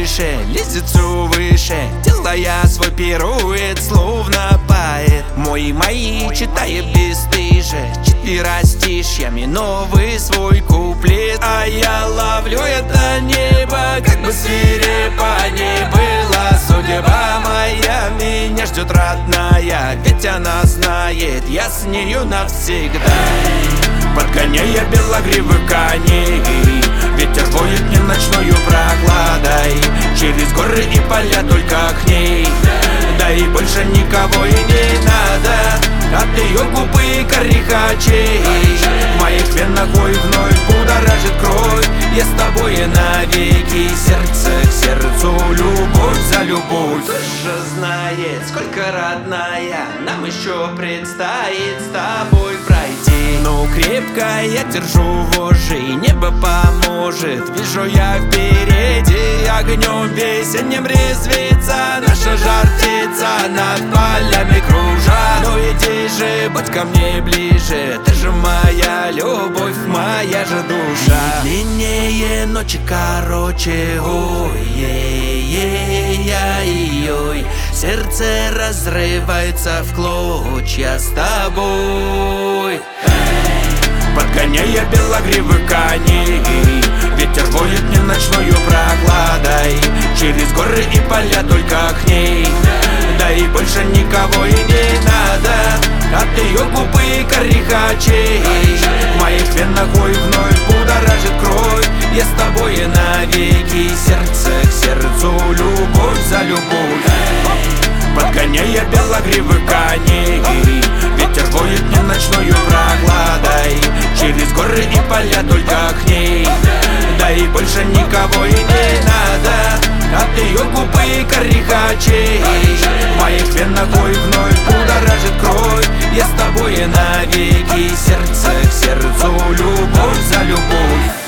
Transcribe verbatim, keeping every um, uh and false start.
тише, лезет все выше, делая свой пируэт, словно поэт. Мой мои читает бесстыже, четверостишьями новый свой куплет. А я ловлю это небо, как бы свирепо не было. Судьба моя меня ждет родная, ведь она знает, я с нею навсегда. Подгоняя белогривых коней, ветер воет мне ночною прохладой. Через горы и поля только к ней, да и больше никого и не надо. От ее губы и карих очей в моих венах ой вновь будоражит кровь. Я с тобой навеки, сердце к сердцу, любовь за любовь. Кто же знает, сколько, родная, нам еще предстоит с тобой пройти. Ну крепко я держу вожжи, и небо поможет. Вижу я впереди огнем весенним резвится наша жар птица над полями кружа. Ну иди же, будь ко мне ближе, ты же моя любовь, моя же душа. Длиннее ночи короче, ой-ей-ей-ей-ой. Сердце разрывается в клочья с тобой. Подгоняя белогривых коней, ветер воет мне ночною прохладой. Через горы и поля только к ней, да и больше никого и не надо. От ее губы и карих очей в моих венах ой вновь будоражит кровь. Я с тобой навеки, сердце к сердцу, любовь за любовь. Подгоняя белогривых коней, ветер воет мне ночною прохладой. Через горы и поля только к ней, да и больше никого и не надо. От ее губы и карих очей в моих венах ой вновь будоражит кровь. Я с тобой навеки, сердце к сердцу, любовь за любовь.